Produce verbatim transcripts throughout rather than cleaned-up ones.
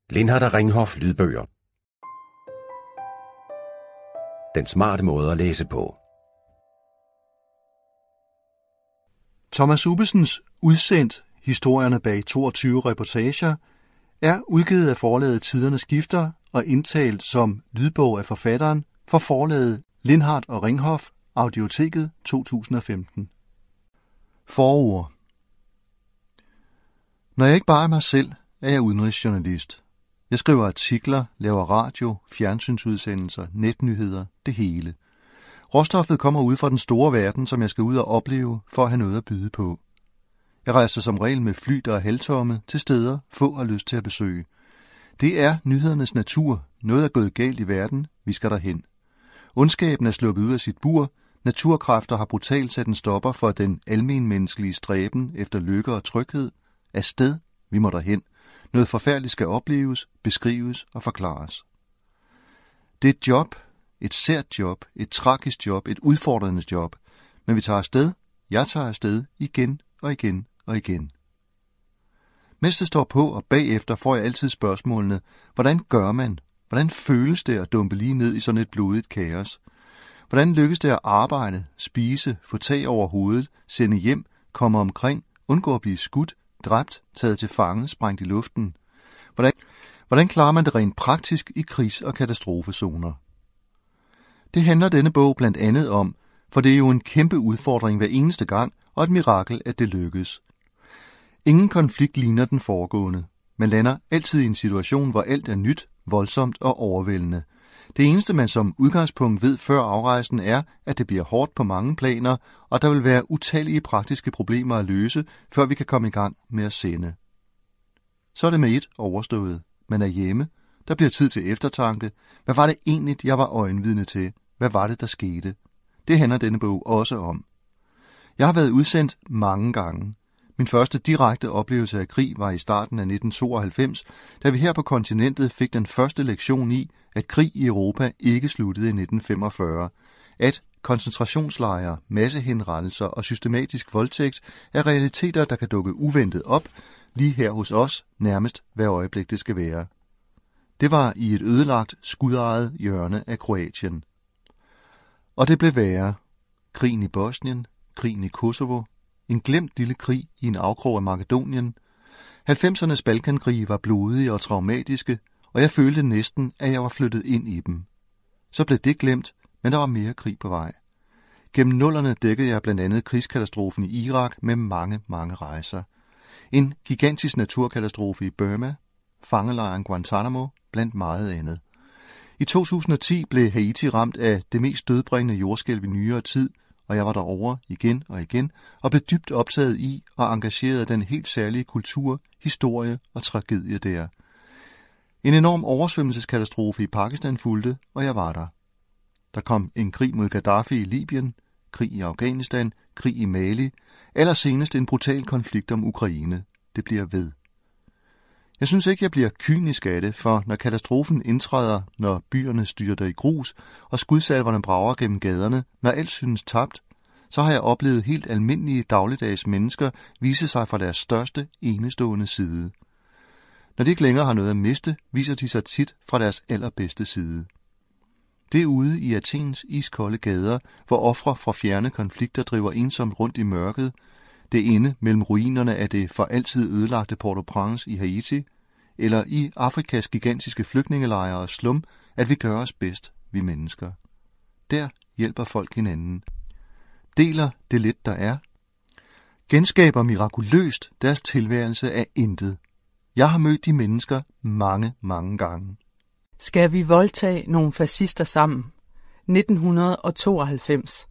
Lindhardt og Ringhof lydbøger. Den smarte måde at læse på. Thomas Ubbesens Udsendt, historierne bag toogtyve reportager, er udgivet af forlaget Tiderne Skifter og indtalt som lydbog af forfatteren for forlaget Lindhardt og Ringhof, Audioteket to tusind og femten. Forord. Når jeg ikke bare er mig selv, er jeg udenrigsjournalist. Jeg skriver artikler, laver radio, fjernsynsudsendelser, netnyheder, det hele. Råstoffet kommer ud fra den store verden, som jeg skal ud og opleve for at have noget at byde på. Jeg rejser som regel med fly, der er halvtomme, til steder, få har lyst til at besøge. Det er nyhedernes natur. Noget er gået galt i verden, vi skal derhen. Ondskaben er sluppet ud af sit bur. Naturkræfter har brutalt sat en stopper for den almenmenneskelige stræben efter lykke og tryghed. Afsted, vi må derhen. Noget forfærdeligt skal opleves, beskrives og forklares. Det er et job, et sært job, et tragisk job, et udfordrende job. Men vi tager afsted, jeg tager afsted, igen og igen og igen. Mens det står på, og bagefter får jeg altid spørgsmålene, hvordan gør man? Hvordan føles det at dumpe lige ned i sådan et blodigt kaos? Hvordan lykkes det at arbejde, spise, få tag over hovedet, sende hjem, komme omkring, undgå at blive skudt, dræbt, taget til fange, sprængt i luften? Hvordan, hvordan klarer man det rent praktisk i krigs- og katastrofezoner? Det handler denne bog blandt andet om, for det er jo en kæmpe udfordring hver eneste gang, og et mirakel, at det lykkes. Ingen konflikt ligner den foregående. Man lander altid i en situation, hvor alt er nyt, voldsomt og overvældende. Det eneste, man som udgangspunkt ved før afrejsen, er, at det bliver hårdt på mange planer, og der vil være utallige praktiske problemer at løse, før vi kan komme i gang med at sende. Så er det med et overstået. Man er hjemme. Der bliver tid til eftertanke. Hvad var det egentlig, jeg var øjenvidne til? Hvad var det, der skete? Det handler denne bog også om. Jeg har været udsendt mange gange. Min første direkte oplevelse af krig var i starten af nitten tooghalvfems, da vi her på kontinentet fik den første lektion i, at krig i Europa ikke sluttede i nitten femogfyrre. At koncentrationslejre, massehenrettelser og systematisk voldtægt er realiteter, der kan dukke uventet op, lige her hos os, nærmest hver øjeblik det skal være. Det var i et ødelagt, skudejet hjørne af Kroatien. Og det blev værre. Krigen i Bosnien, krigen i Kosovo, en glemt lille krig i en afkrog af Makedonien. halvfemsernes Balkankrige var blodige og traumatiske, og jeg følte næsten, at jeg var flyttet ind i dem. Så blev det glemt, men der var mere krig på vej. Gennem nullerne dækkede jeg blandt andet krigskatastrofen i Irak med mange, mange rejser. En gigantisk naturkatastrofe i Burma, fangelejren Guantanamo, blandt meget andet. I to tusind og ti blev Haiti ramt af det mest dødbringende jordskælv i nyere tid, og jeg var derovre igen og igen, og blev dybt optaget i og engageret af den helt særlige kultur, historie og tragedie der. En enorm oversvømmelseskatastrofe i Pakistan fulgte, og jeg var der. Der kom en krig mod Gaddafi i Libyen, krig i Afghanistan, krig i Mali, allersenest en brutal konflikt om Ukraine. Det bliver ved. Jeg synes ikke, jeg bliver kynisk af det, for når katastrofen indtræder, når byerne styrter i grus, og skudsalverne brager gennem gaderne, når alt synes tabt, så har jeg oplevet helt almindelige dagligdags mennesker vise sig fra deres største, enestående side. Når de ikke længere har noget at miste, viser de sig tit fra deres allerbedste side. Det er ude i Athens iskolde gader, hvor ofre fra fjerne konflikter driver ensomt rundt i mørket. Det er inde mellem ruinerne af det for altid ødelagte Port-au-Prince i Haiti, eller i Afrikas gigantiske flygtningelejre og slum, at vi gør os bedst, vi mennesker. Der hjælper folk hinanden. Deler det lidt, der er. Genskaber mirakuløst deres tilværelse af intet. Jeg har mødt de mennesker mange, mange gange. Skal vi voldtage nogle fascister sammen? nitten tooghalvfems.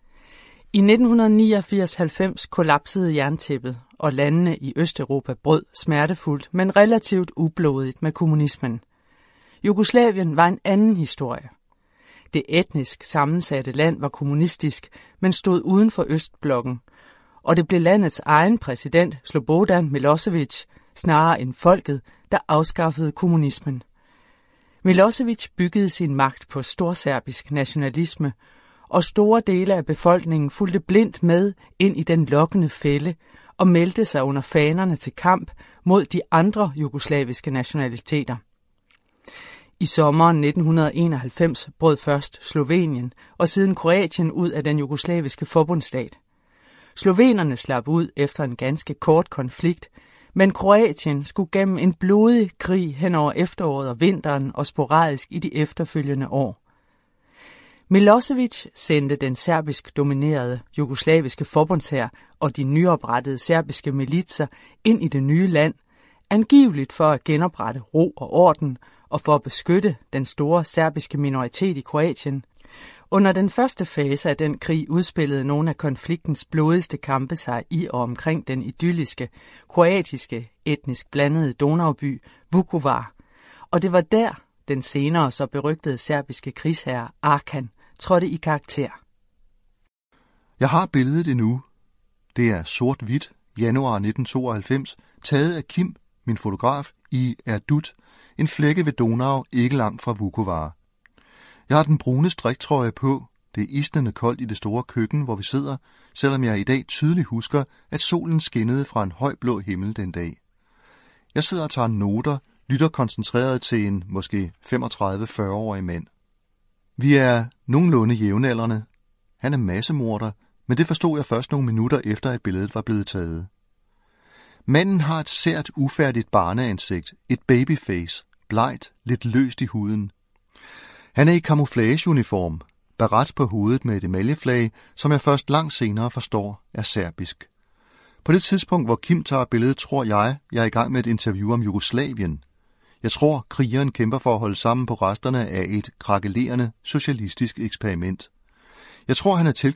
I nitten niogfirs halvfems kollapsede jerntæppet, og landene i Østeuropa brød smertefuldt, men relativt ublodigt med kommunismen. Jugoslavien var en anden historie. Det etnisk sammensatte land var kommunistisk, men stod uden for Østblokken, og det blev landets egen præsident, Slobodan Milošević, snarere end folket, der afskaffede kommunismen. Milošević byggede sin magt på storserbisk nationalisme, og store dele af befolkningen fulgte blindt med ind i den lokkende fælde og meldte sig under fanerne til kamp mod de andre jugoslaviske nationaliteter. I sommeren nitten enoghalvfems brød først Slovenien og siden Kroatien ud af den jugoslaviske forbundsstat. Slovenerne slap ud efter en ganske kort konflikt, men Kroatien skulle gennem en blodig krig hen over efteråret og vinteren og sporadisk i de efterfølgende år. Milosevic sendte den serbisk dominerede jugoslaviske forbundshær og de nyoprettede serbiske militser ind i det nye land, angiveligt for at genoprette ro og orden og for at beskytte den store serbiske minoritet i Kroatien. Under den første fase af den krig udspillede nogle af konfliktens blodigste kampe sig i og omkring den idylliske, kroatiske, etnisk blandede Donauby Vukovar, og det var der, den senere så berygtede serbiske krigsherre Arkan trådte i karakter. Jeg har billedet endnu. Det er sort-hvidt, januar nitten tooghalvfems, taget af Kim, min fotograf, i Erdut, en flække ved Donau, ikke langt fra Vukovar. Jeg har den brune striktrøje på. Det er isnende koldt i det store køkken, hvor vi sidder, selvom jeg i dag tydeligt husker, at solen skinnede fra en høj blå himmel den dag. Jeg sidder og tager noter, lytter koncentreret til en måske femogtredive til fyrre-årig mand. Vi er nogenlunde jævnaldrende. Han er massemorder, men det forstod jeg først nogle minutter efter, at billedet var blevet taget. Manden har et sært, ufærdigt barneansigt, et babyface, blegt, lidt løst i huden. Han er i camouflageuniform, baret på hovedet med et emaljeflag, som jeg først langt senere forstår er serbisk. På det tidspunkt, hvor Kim tager billedet, tror jeg, jeg er i gang med et interview om Jugoslavien. Jeg tror, krigeren kæmper for at holde sammen på resterne af et krakelerende socialistisk eksperiment. Jeg tror, han er tilknyttet